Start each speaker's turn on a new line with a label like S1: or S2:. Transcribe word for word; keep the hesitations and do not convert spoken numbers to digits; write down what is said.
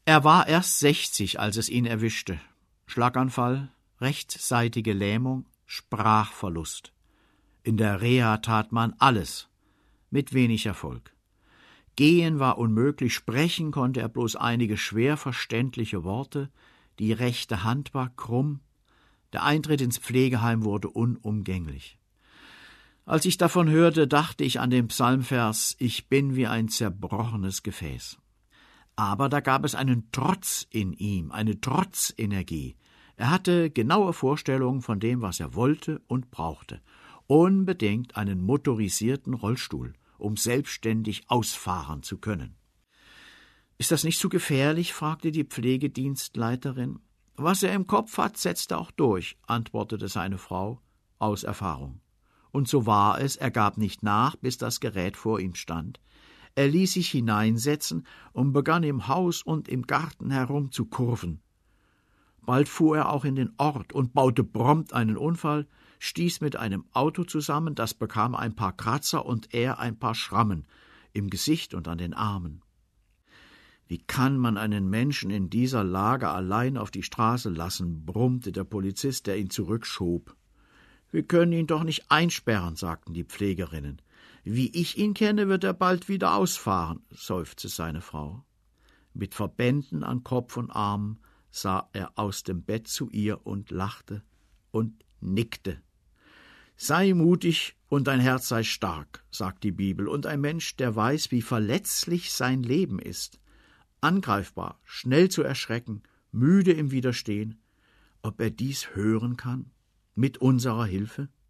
S1: Er war erst sechzig, als es ihn erwischte. Schlaganfall, rechtsseitige Lähmung, Sprachverlust. In der Reha tat man alles, mit wenig Erfolg. Gehen war unmöglich, sprechen konnte er bloß einige schwer verständliche Worte, die rechte Hand war krumm, der Eintritt ins Pflegeheim wurde unumgänglich. Als ich davon hörte, dachte ich an den Psalmvers »Ich bin wie ein zerbrochenes Gefäß«. Aber da gab es einen Trotz in ihm, eine Trotzenergie. Er hatte genaue Vorstellungen von dem, was er wollte und brauchte. Unbedingt einen motorisierten Rollstuhl, um selbstständig ausfahren zu können. »Ist das nicht zu gefährlich?« fragte die Pflegedienstleiterin. »Was er im Kopf hat, setzt er auch durch«, antwortete seine Frau aus Erfahrung. Und so war es, er gab nicht nach, bis das Gerät vor ihm stand. Er ließ sich hineinsetzen und begann im Haus und im Garten herum zu kurven. Bald fuhr er auch in den Ort und baute prompt einen Unfall, stieß mit einem Auto zusammen, das bekam ein paar Kratzer und er ein paar Schrammen im Gesicht und an den Armen. »Wie kann man einen Menschen in dieser Lage allein auf die Straße lassen?« brummte der Polizist, der ihn zurückschob. »Wir können ihn doch nicht einsperren«, sagten die Pflegerinnen. »Wie ich ihn kenne, wird er bald wieder ausfahren«, seufzte seine Frau. Mit Verbänden an Kopf und Armen sah er aus dem Bett zu ihr und lachte und nickte. »Sei mutig und dein Herz sei stark«, sagt die Bibel, und ein Mensch, der weiß, wie verletzlich sein Leben ist, angreifbar, schnell zu erschrecken, müde im Widerstehen, ob er dies hören kann, mit unserer Hilfe?